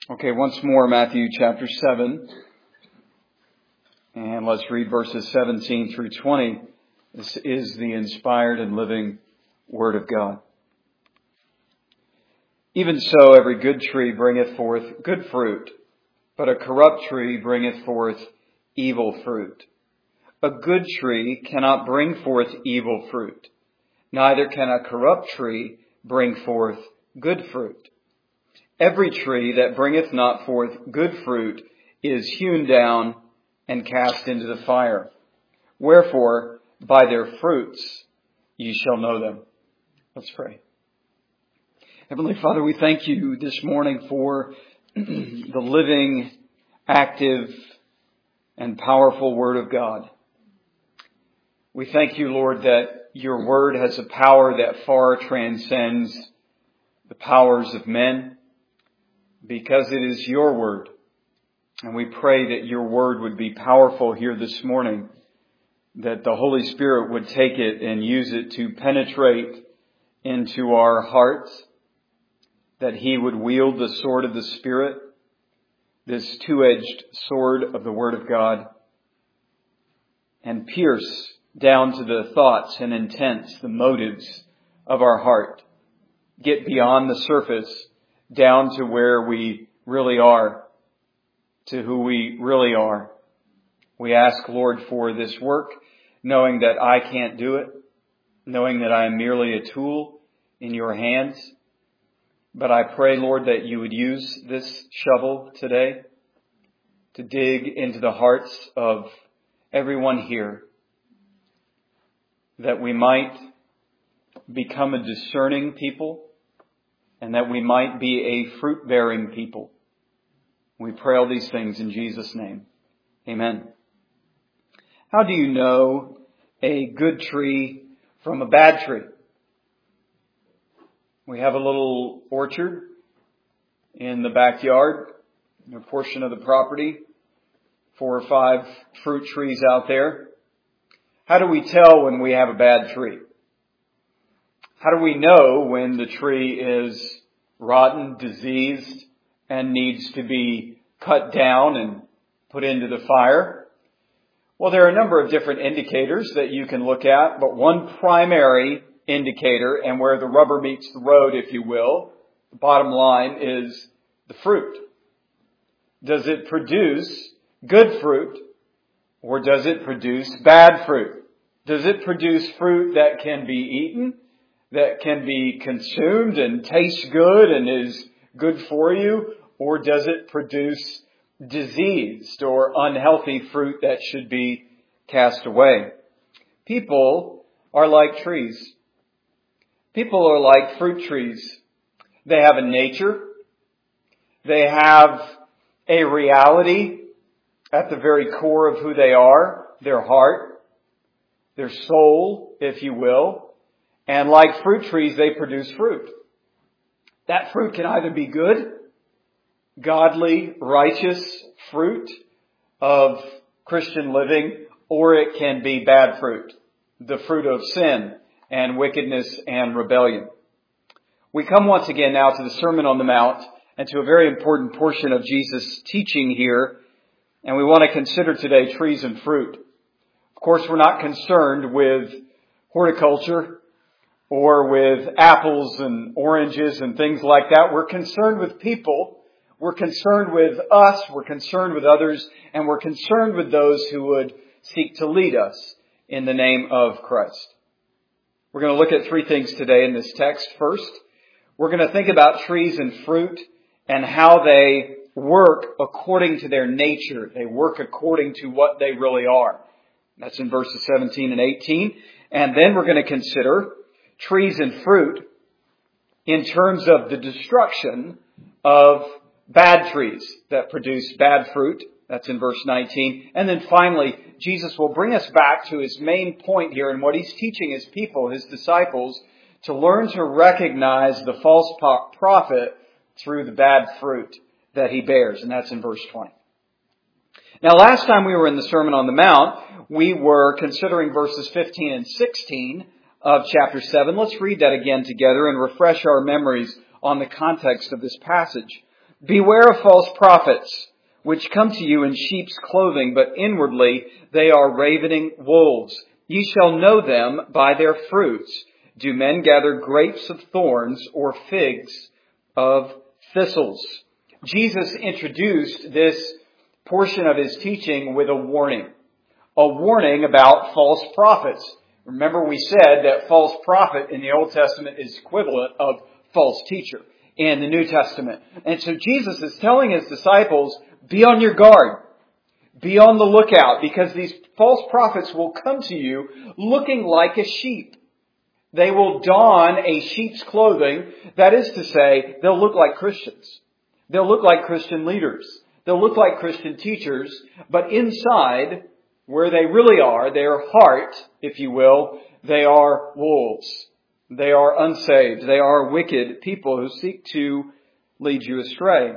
Okay, once more, Matthew chapter 7. And let's read verses 17 through 20. This is the inspired and living Word of God. Even so, every good tree bringeth forth good fruit, but a corrupt tree bringeth forth evil fruit. A good tree cannot bring forth evil fruit, neither can a corrupt tree bring forth good fruit. Every tree that bringeth not forth good fruit is hewn down and cast into the fire. Wherefore, by their fruits ye shall know them. Let's pray. Heavenly Father, we thank you this morning for the living, active, and powerful Word of God. We thank you, Lord, that your Word has a power that far transcends the powers of men, because it is your Word. And we pray that your Word would be powerful here this morning, that the Holy Spirit would take it and use it to penetrate into our hearts, that He would wield the sword of the Spirit, this two-edged sword of the Word of God, and pierce down to the thoughts and intents, the motives of our heart. Get beyond the surface, down to where we really are, to who we really are. We ask, Lord, for this work, knowing that I can't do it, knowing that I am merely a tool in your hands. But I pray, Lord, that you would use this shovel today to dig into the hearts of everyone here, that we might become a discerning people, and that we might be a fruit-bearing people. We pray all these things in Jesus' name. Amen. How do you know a good tree from a bad tree? We have a little orchard in the backyard, in a portion of the property, 4 or 5 fruit trees out there. How do we tell when we have a bad tree? How do we know when the tree is rotten, diseased, and needs to be cut down and put into the fire? Well, there are a number of different indicators that you can look at, but one primary indicator, and where the rubber meets the road, if you will, the bottom line is the fruit. Does it produce good fruit, or does it produce bad fruit? Does it produce fruit that can be eaten, that can be consumed and tastes good and is good for you? Or does it produce diseased or unhealthy fruit that should be cast away? People are like trees. People are like fruit trees. They have a nature. They have a reality at the very core of who they are, their heart, their soul, if you will. And like fruit trees, they produce fruit. That fruit can either be good, godly, righteous fruit of Christian living, or it can be bad fruit, the fruit of sin and wickedness and rebellion. We come once again now to the Sermon on the Mount and to a very important portion of Jesus' teaching here. And we want to consider today trees and fruit. Of course, we're not concerned with horticulture or with apples and oranges and things like that. We're concerned with people. We're concerned with us. We're concerned with others. And we're concerned with those who would seek to lead us in the name of Christ. We're going to look at 3 things today in this text. First, we're going to think about trees and fruit and how they work according to their nature. They work according to what they really are. That's in verses 17 and 18. And then we're going to consider trees and fruit in terms of the destruction of bad trees that produce bad fruit. That's in verse 19. And then finally, Jesus will bring us back to his main point here and what he's teaching his people, his disciples, to learn to recognize the false prophet through the bad fruit that he bears. And that's in verse 20. Now, last time we were in the Sermon on the Mount, we were considering verses 15 and 16 of chapter 7. Let's read that again together and refresh our memories on the context of this passage. Beware of false prophets, which come to you in sheep's clothing, but inwardly they are ravening wolves. Ye shall know them by their fruits. Do men gather grapes of thorns or figs of thistles? Jesus introduced this portion of his teaching with a warning about false prophets. Remember, we said that false prophet in the Old Testament is equivalent of false teacher in the New Testament. And so Jesus is telling his disciples, be on your guard. Be on the lookout, because these false prophets will come to you looking like a sheep. They will don a sheep's clothing. That is to say, they'll look like Christians. They'll look like Christian leaders. They'll look like Christian teachers. But inside, where they really are, their heart, if you will, they are wolves. They are unsaved. They are wicked people who seek to lead you astray.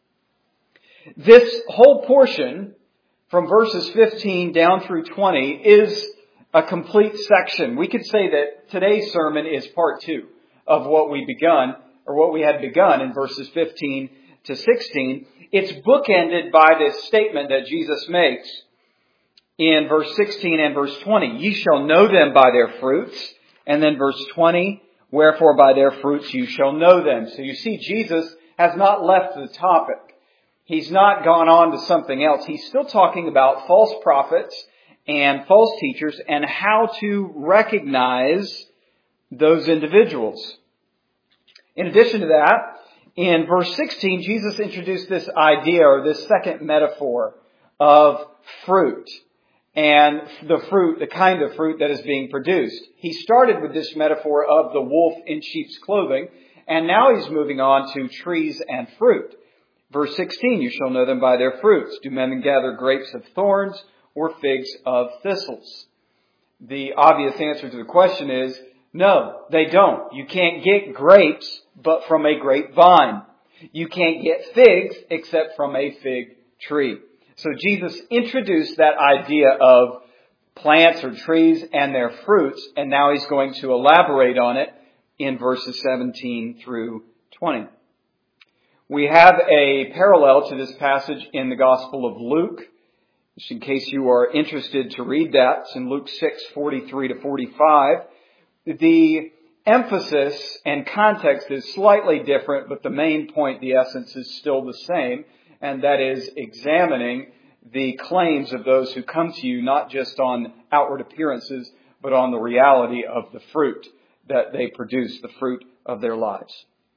This whole portion, from verses 15 down through 20, is a complete section. We could say that today's sermon is part 2 of what we had begun in verses 15 to 16. It's bookended by this statement that Jesus makes in verse 16 and verse 20. Ye shall know them by their fruits. And then verse 20, wherefore by their fruits you shall know them. So you see, Jesus has not left the topic. He's not gone on to something else. He's still talking about false prophets and false teachers and how to recognize those individuals. In addition to that, in verse 16, Jesus introduced this idea, or this second metaphor, of fruit. And the kind of fruit that is being produced. He started with this metaphor of the wolf in sheep's clothing, and now he's moving on to trees and fruit. Verse 16, you shall know them by their fruits. Do men gather grapes of thorns or figs of thistles? The obvious answer to the question is, no, they don't. You can't get grapes but from a grapevine. You can't get figs except from a fig tree. So Jesus introduced that idea of plants or trees and their fruits, and now he's going to elaborate on it in verses 17 through 20. We have a parallel to this passage in the Gospel of Luke. Just in case you are interested to read that, it's in Luke 6:43 to 45. The emphasis and context is slightly different, but the main point, the essence, is still the same. And that is examining the claims of those who come to you, not just on outward appearances, but on the reality of the fruit that they produce, the fruit of their lives.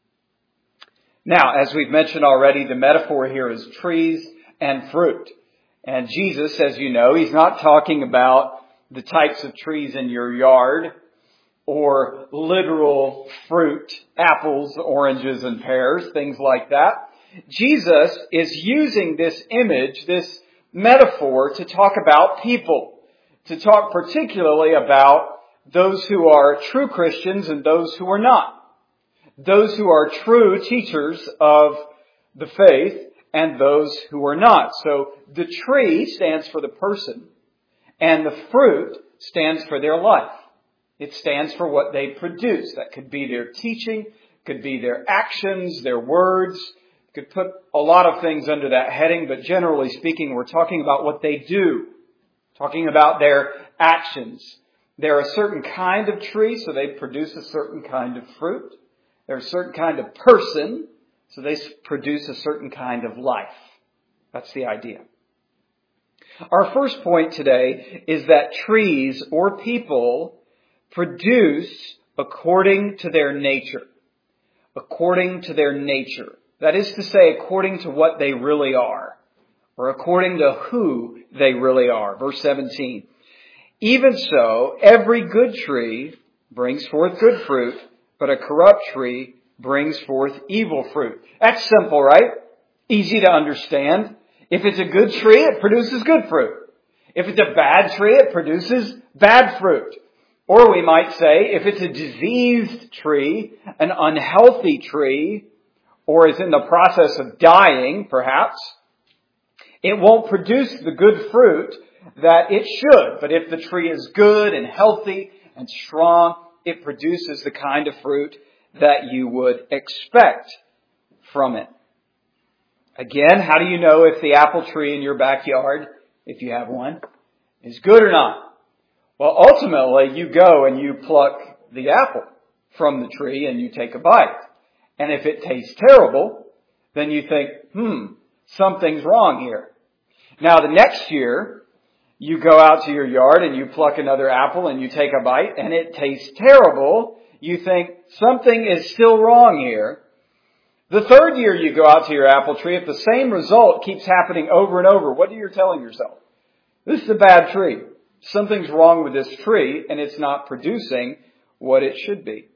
Now, as we've mentioned already, the metaphor here is trees and fruit. And Jesus, as you know, he's not talking about the types of trees in your yard or literal fruit, apples, oranges, and pears, things like that. Jesus is using this image, this metaphor, to talk about people, to talk particularly about those who are true Christians and those who are not. Those who are true teachers of the faith and those who are not. So the tree stands for the person and the fruit stands for their life. It stands for what they produce. That could be their teaching, could be their actions, their words. Could put a lot of things under that heading, but generally speaking, we're talking about what they do. Talking about their actions. They're a certain kind of tree, so they produce a certain kind of fruit. They're a certain kind of person, so they produce a certain kind of life. That's the idea. Our first point today is that trees or people produce according to their nature. According to their nature. That is to say, according to what they really are, or according to who they really are. Verse 17. Even so, every good tree brings forth good fruit, but a corrupt tree brings forth evil fruit. That's simple, right? Easy to understand. If it's a good tree, it produces good fruit. If it's a bad tree, it produces bad fruit. Or we might say, if it's a diseased tree, an unhealthy tree, or is in the process of dying, perhaps, it won't produce the good fruit that it should. But if the tree is good and healthy and strong, it produces the kind of fruit that you would expect from it. Again, how do you know if the apple tree in your backyard, if you have one, is good or not? Well, ultimately, you go and you pluck the apple from the tree and you take a bite. And if it tastes terrible, then you think, something's wrong here. Now, the next year, you go out to your yard and you pluck another apple and you take a bite and it tastes terrible. You think, something is still wrong here. The third year you go out to your apple tree, if the same result keeps happening over and over, what are you telling yourself? This is a bad tree. Something's wrong with this tree and it's not producing what it should be.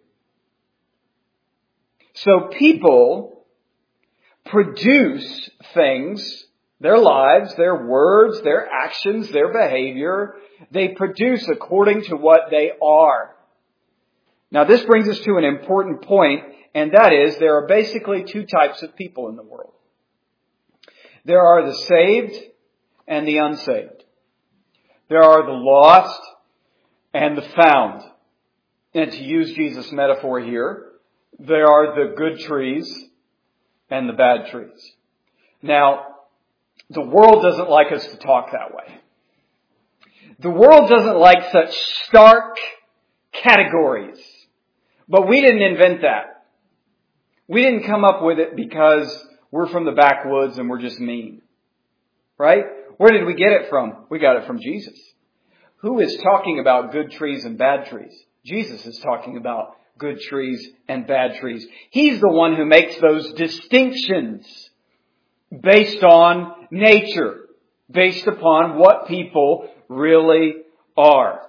So people produce things, their lives, their words, their actions, their behavior. They produce according to what they are. Now this brings us to an important point, and that is there are basically two types of people in the world. There are the saved and the unsaved. There are the lost and the found. And to use Jesus' metaphor here, there are the good trees and the bad trees. Now, the world doesn't like us to talk that way. The world doesn't like such stark categories. But we didn't invent that. We didn't come up with it because we're from the backwoods and we're just mean. Right? Where did we get it from? We got it from Jesus. Who is talking about good trees and bad trees? Jesus is talking about good trees and bad trees. He's the one who makes those distinctions based on nature, based upon what people really are.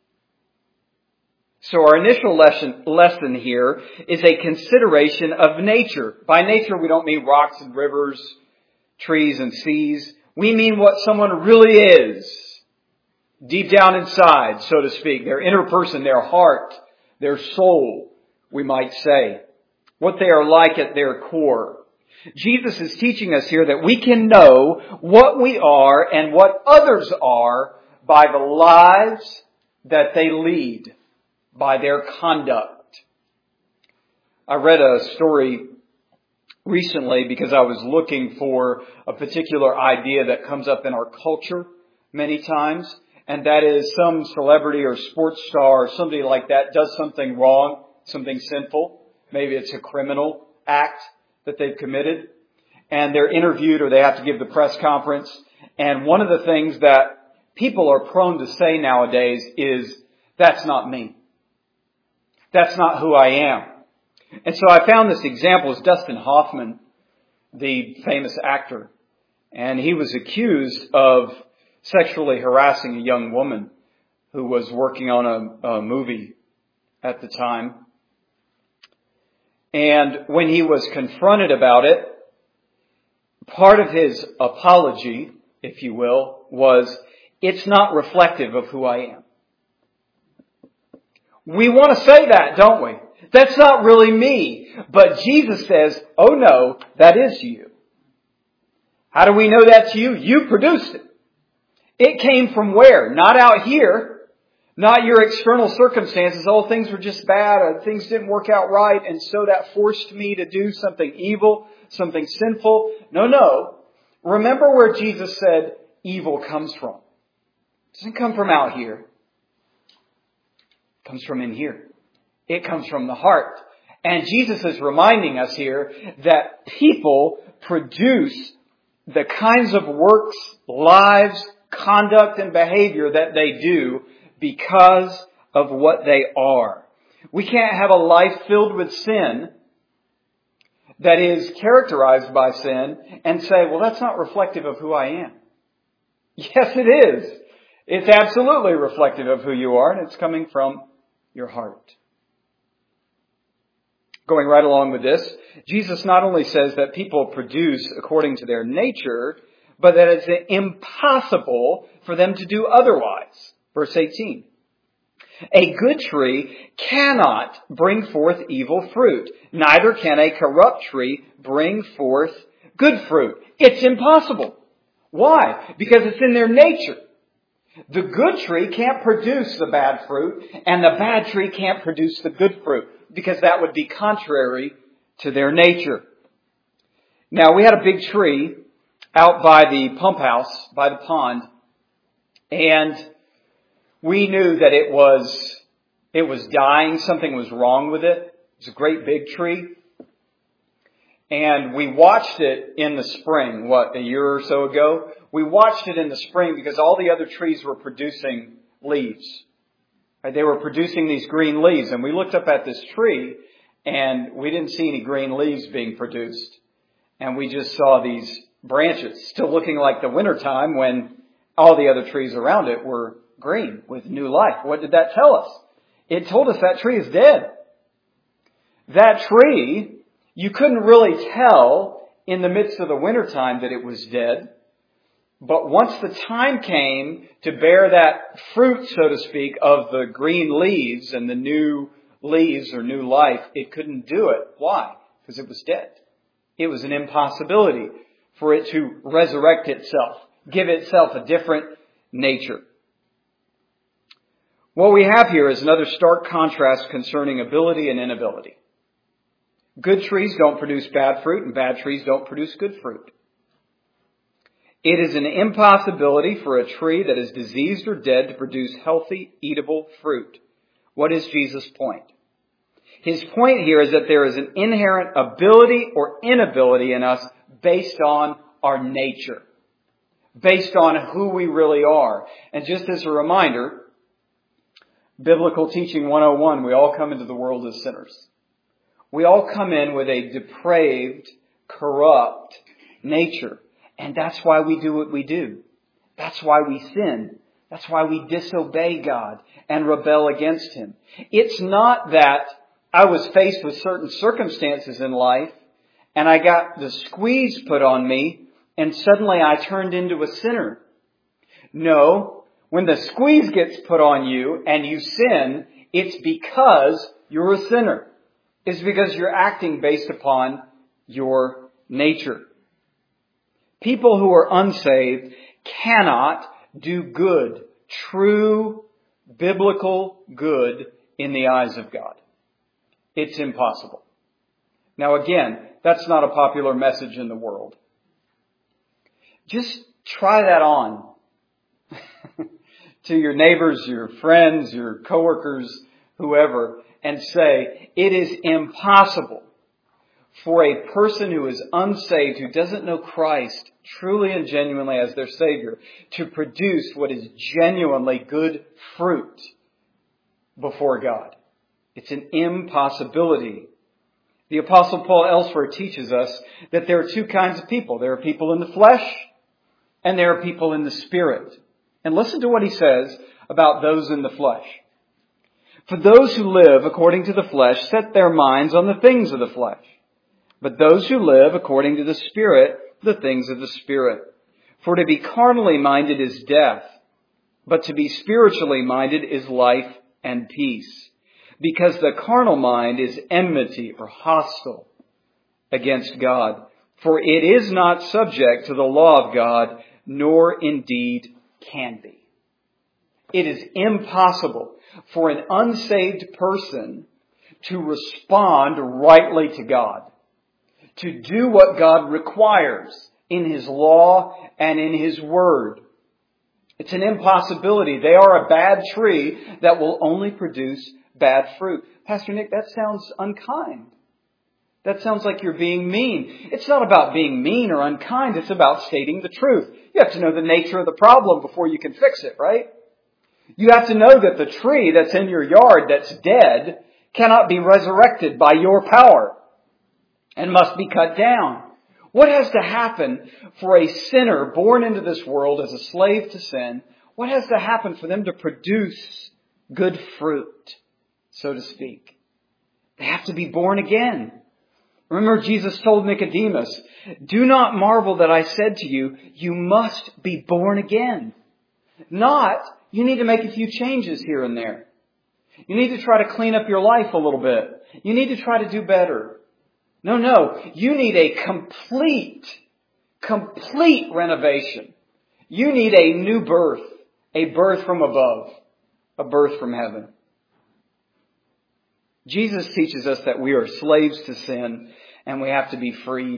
So our initial lesson here is a consideration of nature. By nature, we don't mean rocks and rivers, trees and seas. We mean what someone really is, deep down inside, so to speak, their inner person, their heart, their soul, we might say, what they are like at their core. Jesus is teaching us here that we can know what we are and what others are by the lives that they lead, by their conduct. I read a story recently because I was looking for a particular idea that comes up in our culture many times, and that is some celebrity or sports star or somebody like that does something wrong, something sinful. Maybe it's a criminal act that they've committed, and they're interviewed or they have to give the press conference. And one of the things that people are prone to say nowadays is, that's not me. That's not who I am. And so I found this example is Dustin Hoffman, the famous actor. And he was accused of sexually harassing a young woman who was working on a movie at the time. And when he was confronted about it, part of his apology, if you will, was, it's not reflective of who I am. We want to say that, don't we? That's not really me. But Jesus says, oh no, that is you. How do we know that's you? You produced it. It came from where? Not out here. Not your external circumstances. Oh, things were just bad. Things didn't work out right. And so that forced me to do something evil, something sinful. No. Remember where Jesus said evil comes from. It doesn't come from out here. It comes from in here. It comes from the heart. And Jesus is reminding us here that people produce the kinds of works, lives, conduct, and behavior that they do because of what they are. We can't have a life filled with sin that is characterized by sin and say, well, that's not reflective of who I am. Yes, it is. It's absolutely reflective of who you are, and it's coming from your heart. Going right along with this, Jesus not only says that people produce according to their nature, but that it's impossible for them to do otherwise. Verse 18. A good tree cannot bring forth evil fruit, neither can a corrupt tree bring forth good fruit. It's impossible. Why? Because it's in their nature. The good tree can't produce the bad fruit, and the bad tree can't produce the good fruit, because that would be contrary to their nature. Now, we had a big tree out by the pump house, by the pond, and we knew that it was dying. Something was wrong with it. It was a great big tree. And we watched it in the spring, a year or so ago? We watched it in the spring because all the other trees were producing leaves. Right? They were producing these green leaves. And we looked up at this tree and we didn't see any green leaves being produced. And we just saw these branches still looking like the wintertime when all the other trees around it were green with new life. What did that tell us? It told us that tree is dead. That tree, you couldn't really tell in the midst of the wintertime that it was dead. But once the time came to bear that fruit, so to speak, of the green leaves and the new leaves or new life, it couldn't do it. Why? Because it was dead. It was an impossibility for it to resurrect itself, give itself a different nature. What we have here is another stark contrast concerning ability and inability. Good trees don't produce bad fruit, and bad trees don't produce good fruit. It is an impossibility for a tree that is diseased or dead to produce healthy, eatable fruit. What is Jesus' point? His point here is that there is an inherent ability or inability in us based on our nature, based on who we really are. And just as a reminder, Biblical Teaching 101, we all come into the world as sinners. We all come in with a depraved, corrupt nature. And that's why we do what we do. That's why we sin. That's why we disobey God and rebel against Him. It's not that I was faced with certain circumstances in life and I got the squeeze put on me and suddenly I turned into a sinner. No, when the squeeze gets put on you and you sin, it's because you're a sinner. It's because you're acting based upon your nature. People who are unsaved cannot do good, true, biblical good in the eyes of God. It's impossible. Now again, that's not a popular message in the world. Just try that on to your neighbors, your friends, your coworkers, whoever, and say, it is impossible for a person who is unsaved, who doesn't know Christ truly and genuinely as their Savior, to produce what is genuinely good fruit before God. It's an impossibility. The Apostle Paul elsewhere teaches us that there are two kinds of people. There are people in the flesh and there are people in the Spirit. And listen to what he says about those in the flesh. For those who live according to the flesh set their minds on the things of the flesh. But those who live according to the Spirit, the things of the Spirit. For to be carnally minded is death, but to be spiritually minded is life and peace. Because the carnal mind is enmity or hostile against God. For it is not subject to the law of God, nor indeed can be. It is impossible for an unsaved person to respond rightly to God, to do what God requires in His law and in His Word. It's an impossibility. They are a bad tree that will only produce bad fruit. Pastor Nick, that sounds unkind. That sounds like you're being mean. It's not about being mean or unkind. It's about stating the truth. You have to know the nature of the problem before you can fix it, right? You have to know that the tree that's in your yard that's dead cannot be resurrected by your power and must be cut down. What has to happen for a sinner born into this world as a slave to sin? What has to happen for them to produce good fruit, so to speak? They have to be born again. Remember, Jesus told Nicodemus, do not marvel that I said to you, you must be born again. Not, you need to make a few changes here and there. You need to try to clean up your life a little bit. You need to try to do better. No. You need a complete renovation. You need a new birth, a birth from above, a birth from heaven. Jesus teaches us that we are slaves to sin and we have to be freed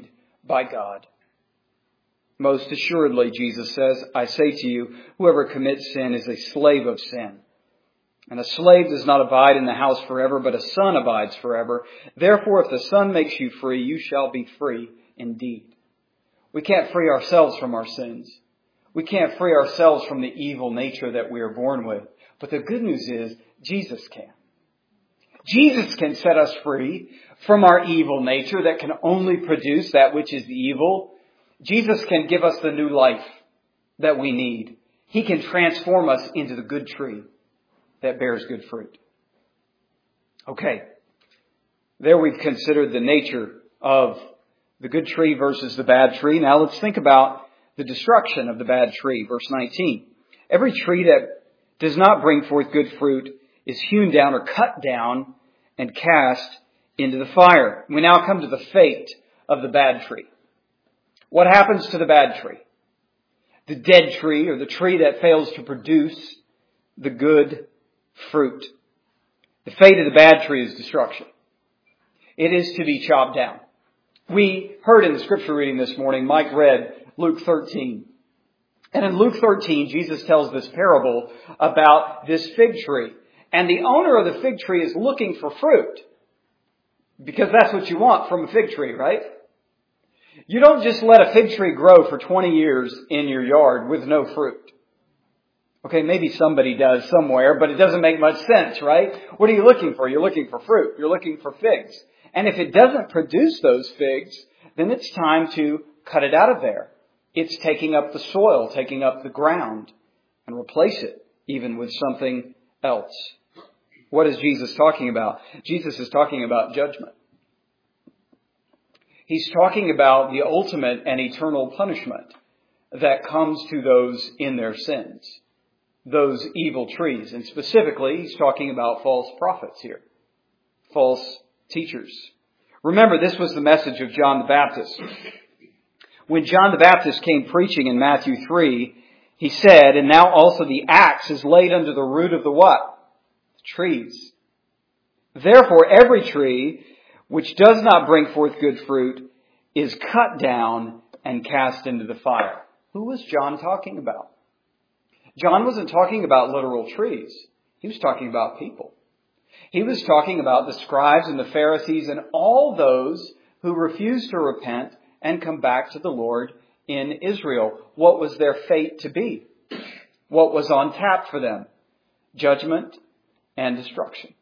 by God. Most assuredly, Jesus says, I say to you, whoever commits sin is a slave of sin. And a slave does not abide in the house forever, but a son abides forever. Therefore, if the Son makes you free, you shall be free indeed. We can't free ourselves from our sins. We can't free ourselves from the evil nature that we are born with. But the good news is, Jesus can. Jesus can set us free from our evil nature that can only produce that which is evil. Jesus can give us the new life that we need. He can transform us into the good tree that bears good fruit. Okay. There we've considered the nature of the good tree versus the bad tree. Now let's think about the destruction of the bad tree. Verse 19. Every tree that does not bring forth good fruit is hewn down or cut down and cast into the fire. We now come to the fate of the bad tree. What happens to the bad tree? The dead tree, or the tree that fails to produce the good fruit. The fate of the bad tree is destruction. It is to be chopped down. We heard in the scripture reading this morning, Mike read Luke 13. And in Luke 13, Jesus tells this parable about this fig tree. And the owner of the fig tree is looking for fruit. Because that's what you want from a fig tree, right? You don't just let a fig tree grow for 20 years in your yard with no fruit. Okay, maybe somebody does somewhere, but it doesn't make much sense, right? What are you looking for? You're looking for fruit. You're looking for figs. And if it doesn't produce those figs, then it's time to cut it out of there. It's taking up the soil, taking up the ground, and replace it even with something else. What is Jesus talking about? Jesus is talking about judgment. He's talking about the ultimate and eternal punishment that comes to those in their sins, those evil trees. And specifically, he's talking about false prophets here, false teachers. Remember, this was the message of John the Baptist. When John the Baptist came preaching in Matthew 3, he said, and now also the axe is laid under the root of the what? Trees. Therefore, every tree which does not bring forth good fruit is cut down and cast into the fire. Who was John talking about? John wasn't talking about literal trees. He was talking about people. He was talking about the scribes and the Pharisees and all those who refused to repent and come back to the Lord in Israel. What was their fate to be? What was on tap for them? Judgment and destruction.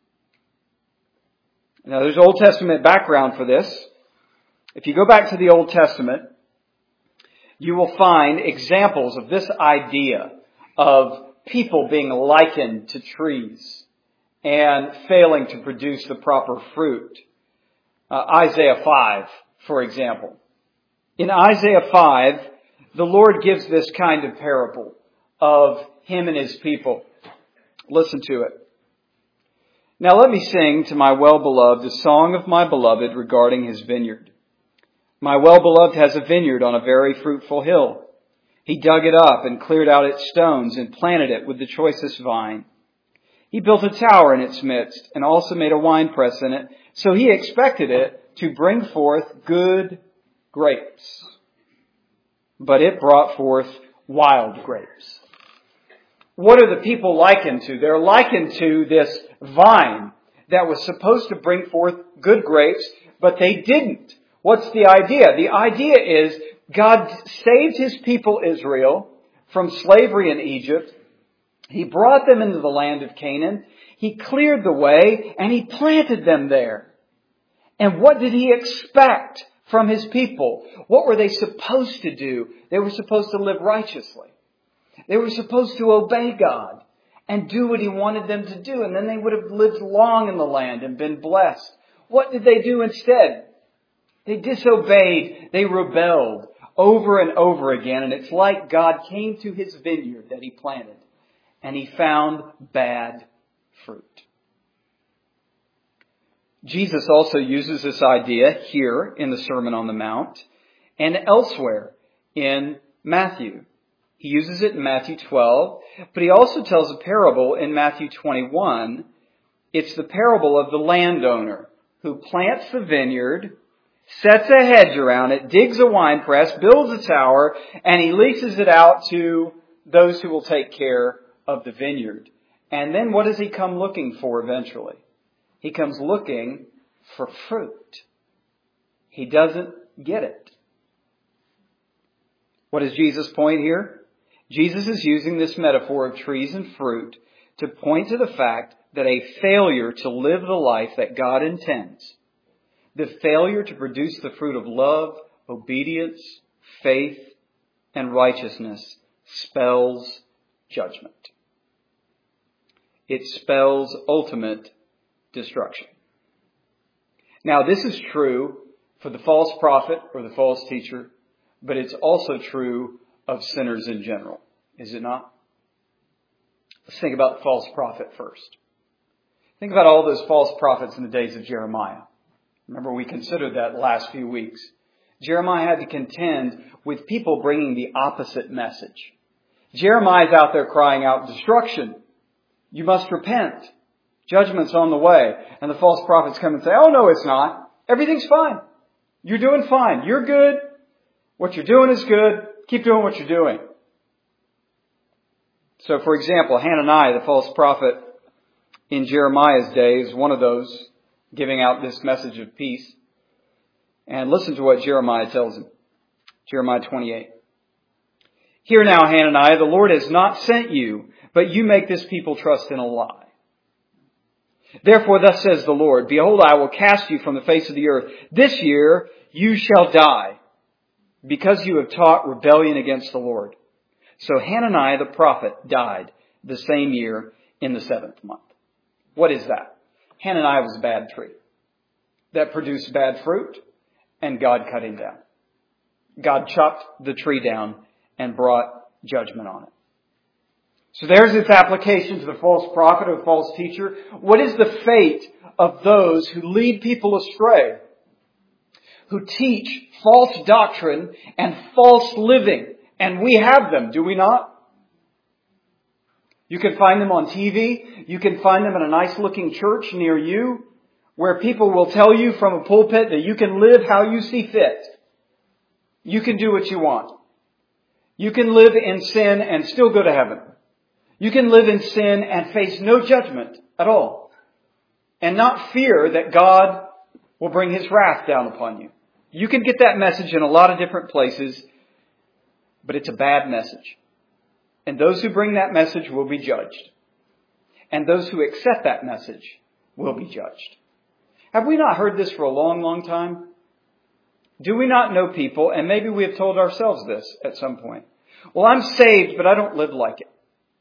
Now, there's Old Testament background for this. If you go back to the Old Testament, you will find examples of this idea of people being likened to trees and failing to produce the proper fruit. Isaiah 5, for example. In Isaiah 5, the Lord gives this kind of parable of Him and His people. Listen to it. Now let me sing to my well-beloved the song of my beloved regarding his vineyard. My well-beloved has a vineyard on a very fruitful hill. He dug it up and cleared out its stones and planted it with the choicest vine. He built a tower in its midst and also made a winepress in it. So he expected it to bring forth good grapes. But it brought forth wild grapes. What are the people likened to? They're likened to this vine that was supposed to bring forth good grapes, but they didn't. What's the idea? The idea is God saved His people Israel from slavery in Egypt. He brought them into the land of Canaan. He cleared the way and He planted them there. And what did He expect from His people? What were they supposed to do? They were supposed to live righteously. They were supposed to obey God and do what He wanted them to do. And then they would have lived long in the land and been blessed. What did they do instead? They disobeyed. They rebelled over and over again. And it's like God came to His vineyard that He planted and He found bad fruit. Jesus also uses this idea here in the Sermon on the Mount and elsewhere in Matthew. He uses it in Matthew 12, but He also tells a parable in Matthew 21. It's the parable of the landowner who plants the vineyard sets a hedge around it, digs a winepress, builds a tower, and he leases it out to those who will take care of the vineyard. And then what does he come looking for eventually? He comes looking for fruit. He doesn't get it. What is Jesus' point here? Jesus is using this metaphor of trees and fruit to point to the fact that a failure to live the life that God intends, the failure to produce the fruit of love, obedience, faith, and righteousness spells judgment. It spells ultimate destruction. Now, this is true for the false prophet or the false teacher, but it's also true of sinners in general, is it not? Let's think about the false prophet first. Think about all those false prophets in the days of Jeremiah. Remember, we considered that last few weeks. Jeremiah had to contend with people bringing the opposite message. Jeremiah's out there crying out, destruction. You must repent. Judgment's on the way. And the false prophets come and say, oh no, it's not. Everything's fine. You're doing fine. You're good. What you're doing is good. Keep doing what you're doing. So, for example, Hananiah, the false prophet in Jeremiah's day, is one of those giving out this message of peace. And listen to what Jeremiah tells him. Jeremiah 28. Hear now, Hananiah, the Lord has not sent you, but you make this people trust in a lie. Therefore, thus says the Lord, behold, I will cast you from the face of the earth. This year you shall die, because you have taught rebellion against the Lord. So Hananiah the prophet died the same year in the 7th month. What is that? Hananiah was a bad tree that produced bad fruit, and God cut him down. God chopped the tree down and brought judgment on it. So there's its application to the false prophet or the false teacher. What is the fate of those who lead people astray, who teach false doctrine and false living? And we have them, do we not? You can find them on TV. You can find them in a nice looking church near you, where people will tell you from a pulpit that you can live how you see fit. You can do what you want. You can live in sin and still go to heaven. You can live in sin and face no judgment at all, and not fear that God will bring His wrath down upon you. You can get that message in a lot of different places, but it's a bad message. And those who bring that message will be judged. And those who accept that message will be judged. Have we not heard this for a long, long time? Do we not know people, and maybe we have told ourselves this at some point, well, I'm saved, but I don't live like it.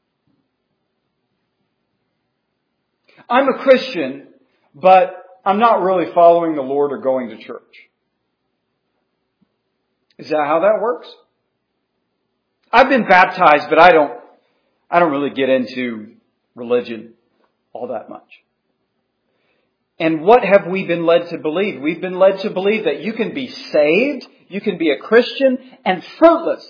I'm a Christian, but I'm not really following the Lord or going to church. Is that how that works? I've been baptized, but I don't really get into religion all that much. And what have we been led to believe? We've been led to believe that you can be saved, you can be a Christian, and fruitless.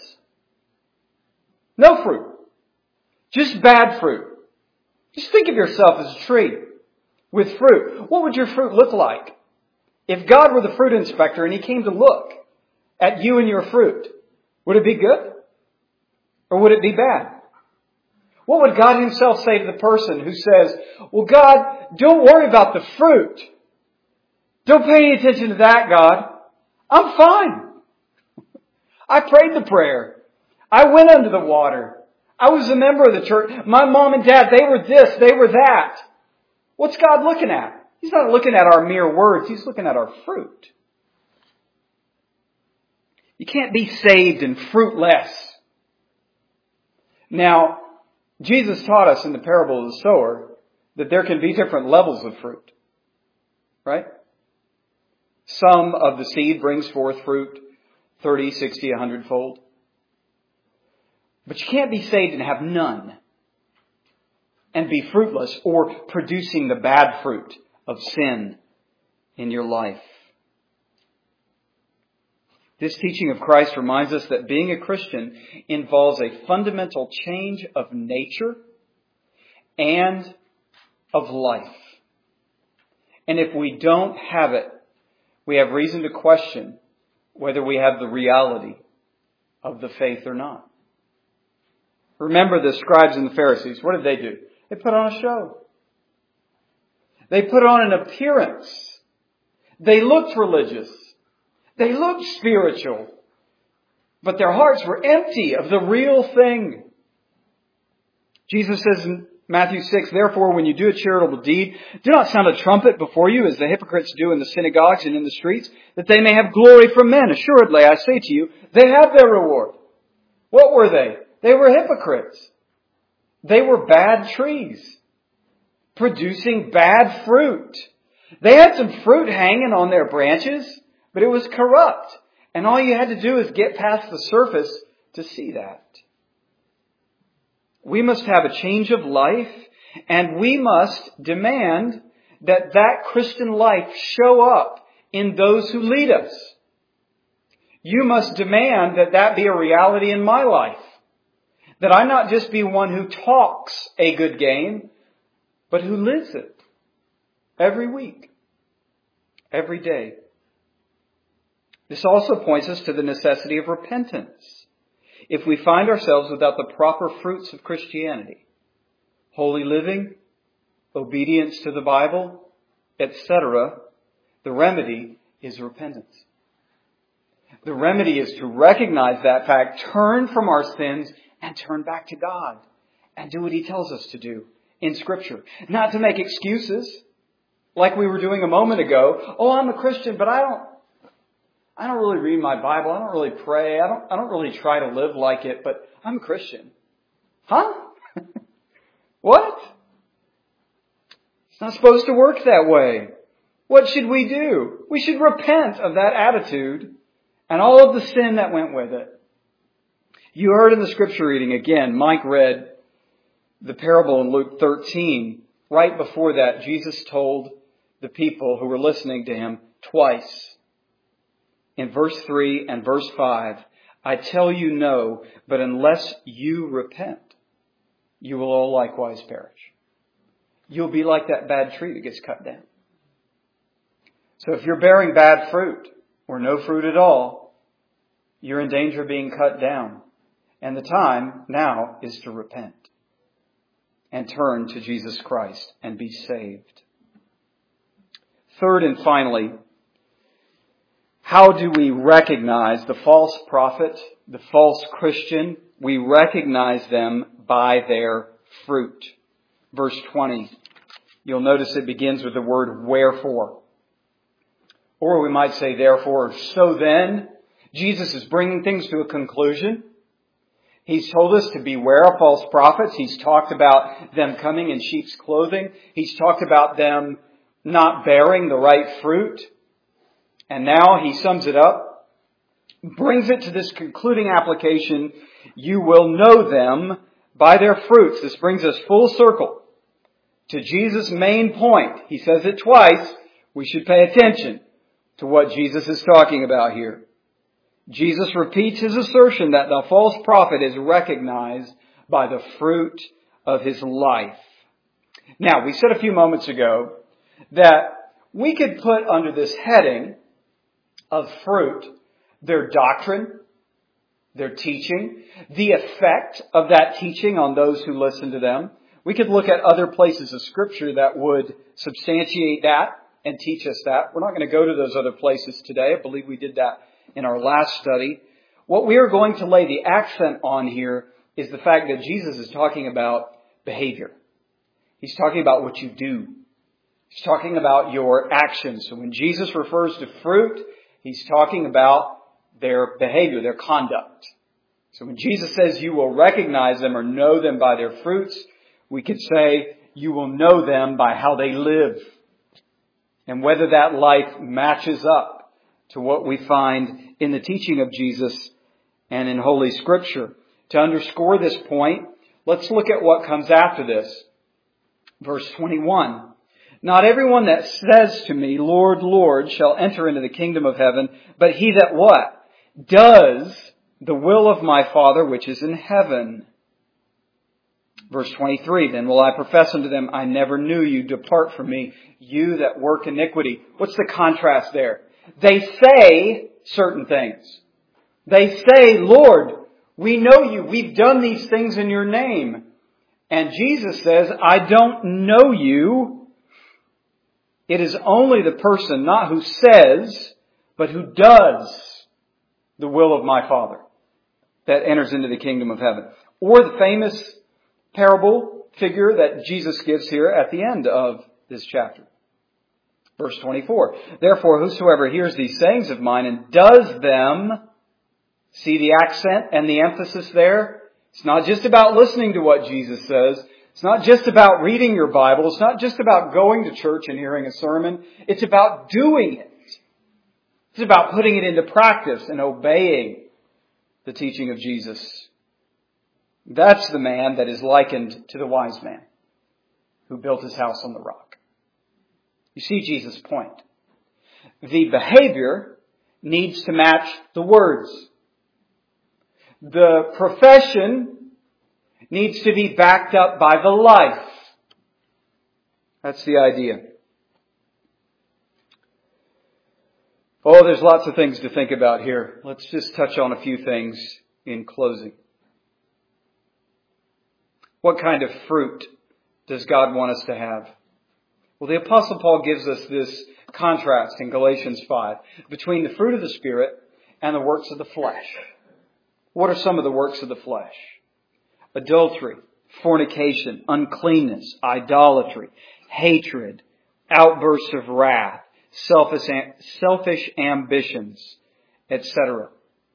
No fruit. Just bad fruit. Just think of yourself as a tree with fruit. What would your fruit look like? If God were the fruit inspector and He came to look at you and your fruit, would it be good? Or would it be bad? What would God Himself say to the person who says, well, God, don't worry about the fruit. Don't pay any attention to that, God. I'm fine. I prayed the prayer. I went under the water. I was a member of the church. My mom and dad, they were this, they were that. What's God looking at? He's not looking at our mere words. He's looking at our fruit. You can't be saved and fruitless. Now, Jesus taught us in the parable of the sower that there can be different levels of fruit. Right? Some of the seed brings forth fruit 30, 60, 100-fold. But you can't be saved and have none and be fruitless or producing the bad fruit of sin in your life. This teaching of Christ reminds us that being a Christian involves a fundamental change of nature and of life. And if we don't have it, we have reason to question whether we have the reality of the faith or not. Remember the scribes and the Pharisees. What did they do? They put on a show. They put on an appearance. They looked religious. They looked spiritual. But their hearts were empty of the real thing. Jesus says in Matthew 6, "Therefore, when you do a charitable deed, do not sound a trumpet before you, as the hypocrites do in the synagogues and in the streets, that they may have glory from men. Assuredly, I say to you, they have their reward." What were they? They were hypocrites. They were bad trees, producing bad fruit. They had some fruit hanging on their branches, but it was corrupt. And all you had to do is get past the surface to see that. We must have a change of life, and we must demand that that Christian life show up in those who lead us. You must demand that that be a reality in my life. That I not just be one who talks a good game, but who lives it every week, every day. This also points us to the necessity of repentance. If we find ourselves without the proper fruits of Christianity, holy living, obedience to the Bible, etc., the remedy is repentance. The remedy is to recognize that fact, turn from our sins, and turn back to God and do what He tells us to do in Scripture. Not to make excuses like we were doing a moment ago. Oh, I'm a Christian, but I don't really read my Bible. I don't really pray. I don't really try to live like it, but I'm a Christian. Huh? What? It's not supposed to work that way. What should we do? We should repent of that attitude and all of the sin that went with it. You heard in the scripture reading, again, Mike read the parable in Luke 13. Right before that, Jesus told the people who were listening to Him twice. In verse 3 and verse 5, "I tell you no, but unless you repent, you will all likewise perish." You'll be like that bad tree that gets cut down. So if you're bearing bad fruit or no fruit at all, you're in danger of being cut down. And the time now is to repent and turn to Jesus Christ and be saved. Third and finally, how do we recognize the false prophet, the false Christian? We recognize them by their fruit. Verse 20, you'll notice it begins with the word wherefore. Or we might say therefore. So then, Jesus is bringing things to a conclusion. He's told us to beware of false prophets. He's talked about them coming in sheep's clothing. He's talked about them not bearing the right fruit. And now He sums it up, brings it to this concluding application. You will know them by their fruits. This brings us full circle to Jesus' main point. He says it twice. We should pay attention to what Jesus is talking about here. Jesus repeats His assertion that the false prophet is recognized by the fruit of his life. Now, we said a few moments ago that we could put under this heading of fruit their doctrine, their teaching, the effect of that teaching on those who listen to them. We could look at other places of Scripture that would substantiate that and teach us that. We're not going to go to those other places today. I believe we did that in our last study. What we are going to lay the accent on here is the fact that Jesus is talking about behavior. He's talking about what you do. He's talking about your actions. So when Jesus refers to fruit, He's talking about their behavior, their conduct. So when Jesus says you will recognize them or know them by their fruits, we could say you will know them by how they live and whether that life matches up to what we find in the teaching of Jesus and in Holy Scripture. To underscore this point, let's look at what comes after this. Verse 21. Not everyone that says to me, Lord, Lord, shall enter into the kingdom of heaven, but he that what? Does the will of my Father which is in heaven. Verse 23, then will I profess unto them, I never knew you. Depart from me, you that work iniquity. What's the contrast there? They say certain things. They say, Lord, we know you. We've done these things in your name. And Jesus says, I don't know you. It is only the person, not who says, but who does the will of my Father that enters into the kingdom of heaven. Or the famous parable figure that Jesus gives here at the end of this chapter. Verse 24. Therefore, whosoever hears these sayings of mine and does them, see the accent and the emphasis there? It's not just about listening to what Jesus says. It's not just about reading your Bible. It's not just about going to church and hearing a sermon. It's about doing it. It's about putting it into practice and obeying the teaching of Jesus. That's the man that is likened to the wise man who built his house on the rock. You see Jesus' point. The behavior needs to match the words. The profession needs to be backed up by the life. That's the idea. Oh, there's lots of things to think about here. Let's just touch on a few things in closing. What kind of fruit does God want us to have? Well, the Apostle Paul gives us this contrast in Galatians 5 between the fruit of the Spirit and the works of the flesh. What are some of the works of the flesh? Adultery, fornication, uncleanness, idolatry, hatred, outbursts of wrath, selfish ambitions, etc.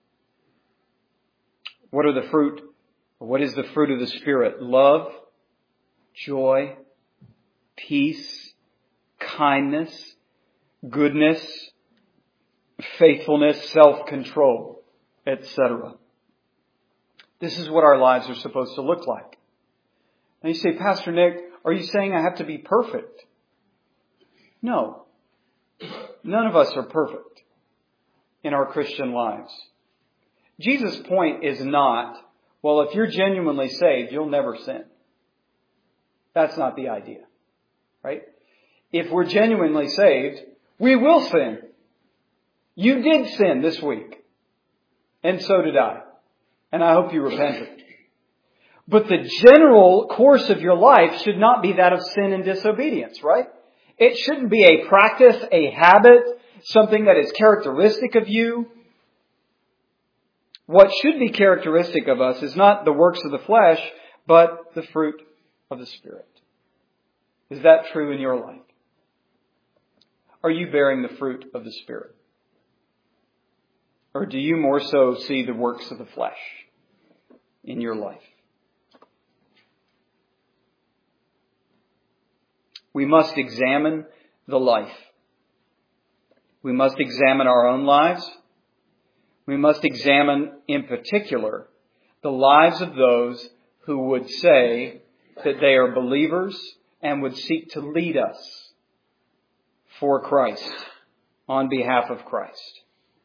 What are the fruit? What is the fruit of the Spirit? Love, joy, peace, kindness, goodness, faithfulness, self-control, etc. This is what our lives are supposed to look like. And you say, Pastor Nick, are you saying I have to be perfect? No. None of us are perfect in our Christian lives. Jesus' point is not, well, if you're genuinely saved, you'll never sin. That's not the idea, right? If we're genuinely saved, we will sin. You did sin this week. And so did I. And I hope you repented. But the general course of your life should not be that of sin and disobedience, right? It shouldn't be a practice, a habit, something that is characteristic of you. What should be characteristic of us is not the works of the flesh, but the fruit of the Spirit. Is that true in your life? Are you bearing the fruit of the Spirit? Or do you more so see the works of the flesh in your life? We must examine the life. We must examine our own lives. We must examine, in particular, the lives of those who would say that they are believers and would seek to lead us for Christ, on behalf of Christ.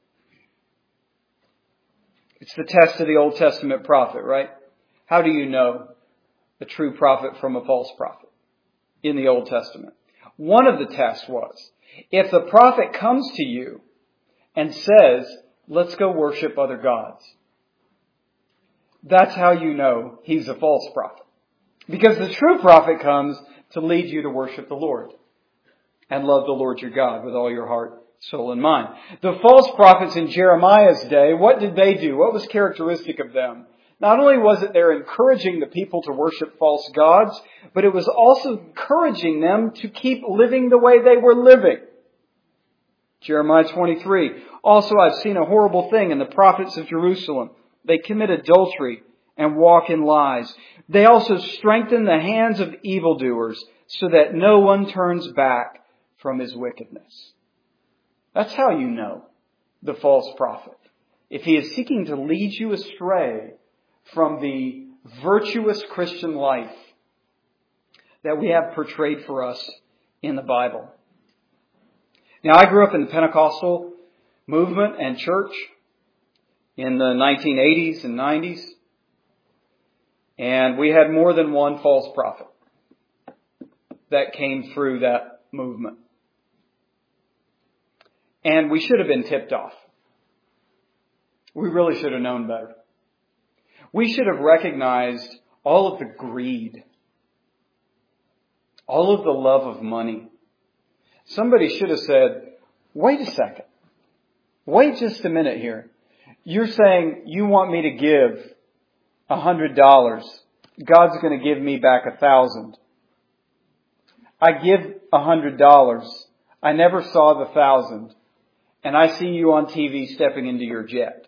It's the test of the Old Testament prophet, right? How do you know a true prophet from a false prophet in the Old Testament? One of the tests was, if the prophet comes to you and says, let's go worship other gods, that's how you know he's a false prophet. Because the true prophet comes to lead you to worship the Lord and love the Lord your God with all your heart, soul, and mind. The false prophets in Jeremiah's day, what did they do? What was characteristic of them? Not only was it they're encouraging the people to worship false gods, but it was also encouraging them to keep living the way they were living. Jeremiah 23. Also, I've seen a horrible thing in the prophets of Jerusalem. They commit adultery and walk in lies. They also strengthen the hands of evildoers so that no one turns back from his wickedness. That's how you know the false prophet. If he is seeking to lead you astray from the virtuous Christian life that we have portrayed for us in the Bible. Now, I grew up in the Pentecostal movement and church in the 1980s and 90s. And we had more than one false prophet that came through that movement. And we should have been tipped off. We really should have known better. We should have recognized all of the greed, all of the love of money. Somebody should have said, wait a second. Wait just a minute here. You're saying you want me to give $100. God's going to give me back 1,000. I give $100. I never saw the 1,000. And I see you on TV stepping into your jet.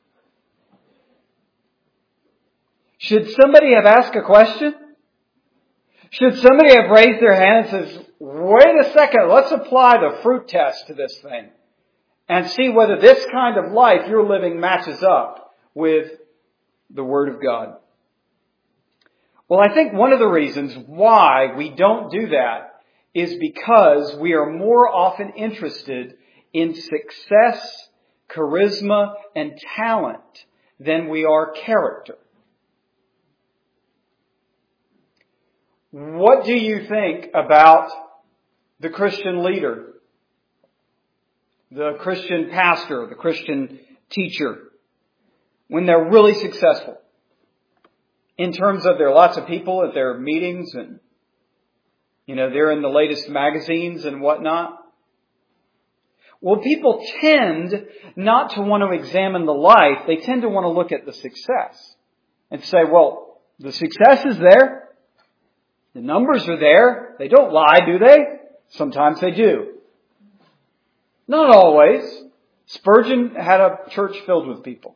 Should somebody have asked a question? Should somebody have raised their hand and says, wait a second, let's apply the fruit test to this thing and see whether this kind of life you're living matches up with the Word of God. Well, I think one of the reasons why we don't do that is because we are more often interested in success, charisma, and talent than we are character. What do you think about the Christian leader, the Christian pastor, the Christian teacher, when they're really successful? In terms of there are lots of people at their meetings and, they're in the latest magazines and whatnot. Well, people tend not to want to examine the life. They tend to want to look at the success and say, well, the success is there. The numbers are there. They don't lie, do they? Sometimes they do. Not always. Spurgeon had a church filled with people.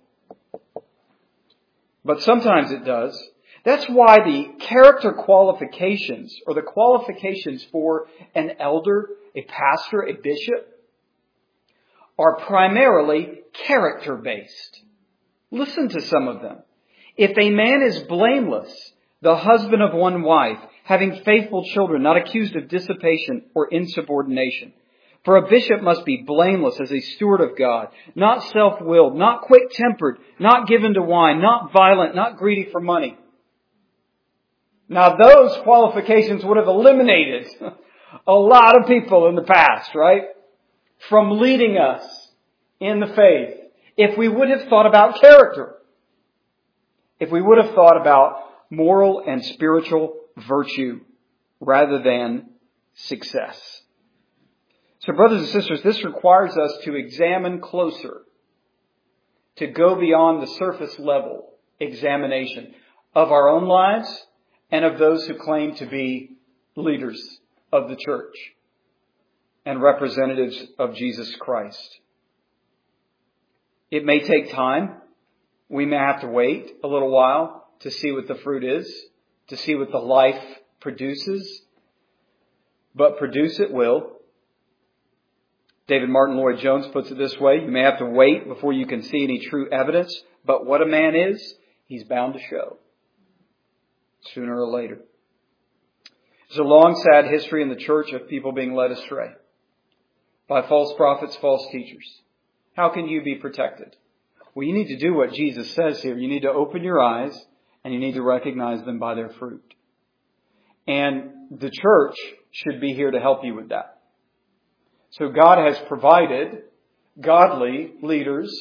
But sometimes it does. That's why the character qualifications, or the qualifications for an elder, a pastor, a bishop, are primarily character-based. Listen to some of them. If a man is blameless, the husband of one wife, having faithful children, not accused of dissipation or insubordination. For a bishop must be blameless as a steward of God, not self-willed, not quick-tempered, not given to wine, not violent, not greedy for money. Now those qualifications would have eliminated a lot of people in the past, right? From leading us in the faith. If we would have thought about character. If we would have thought about moral and spiritual virtue rather than success. So brothers and sisters, this requires us to examine closer, to go beyond the surface level examination of our own lives and of those who claim to be leaders of the church and representatives of Jesus Christ. It may take time. We may have to wait a little while to see what the fruit is, to see what the life produces, but produce it will. David Martin Lloyd-Jones puts it this way: you may have to wait before you can see any true evidence, but what a man is, he's bound to show sooner or later. There's a long, sad history in the church of people being led astray by false prophets, false teachers. How can you be protected? Well, you need to do what Jesus says here. You need to open your eyes and you need to recognize them by their fruit. And the church should be here to help you with that. So God has provided godly leaders,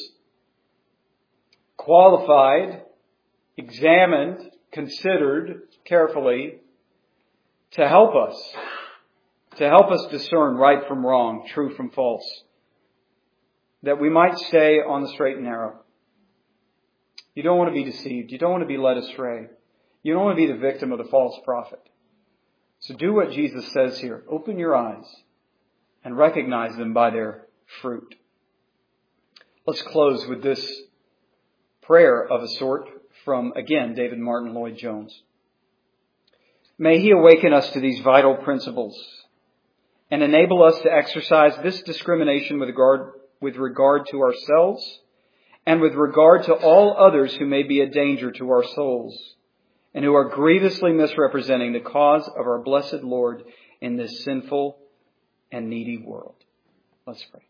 qualified, examined, considered carefully to help us discern right from wrong, true from false, that we might stay on the straight and narrow. You don't want to be deceived. You don't want to be led astray. You don't want to be the victim of the false prophet. So do what Jesus says here. Open your eyes and recognize them by their fruit. Let's close with this prayer of a sort from, again, David Martin Lloyd-Jones. May He awaken us to these vital principles and enable us to exercise this discrimination with regard to ourselves and with regard to all others who may be a danger to our souls and who are grievously misrepresenting the cause of our blessed Lord in this sinful and needy world. Let's pray.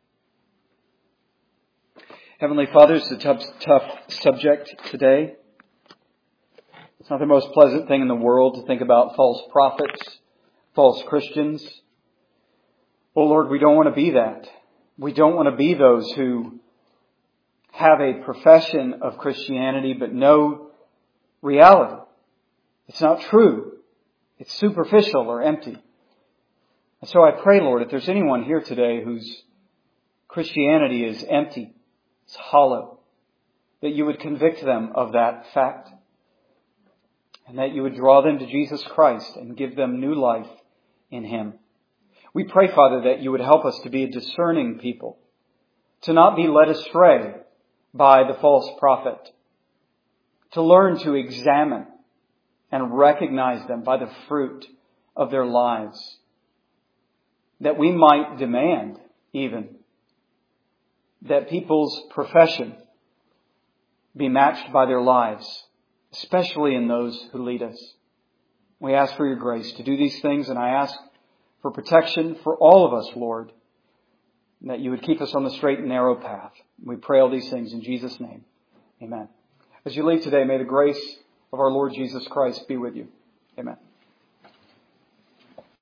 Heavenly Father, it's a tough subject today. It's not the most pleasant thing in the world to think about false prophets, false Christians. Oh Lord, we don't want to be that. We don't want to be those who have a profession of Christianity but no reality. It's not true. It's superficial or empty. And so I pray, Lord, if there's anyone here today whose Christianity is empty, it's hollow, that you would convict them of that fact, and that you would draw them to Jesus Christ and give them new life in Him. We pray, Father, that you would help us to be a discerning people, to not be led astray by the false prophet, to learn to examine and recognize them by the fruit of their lives, that we might demand even that people's profession be matched by their lives, especially in those who lead us. We ask for your grace to do these things, and I ask for protection for all of us, Lord, that you would keep us on the straight and narrow path. We pray all these things in Jesus' name. Amen. As you leave today, may the grace of our Lord Jesus Christ be with you. Amen.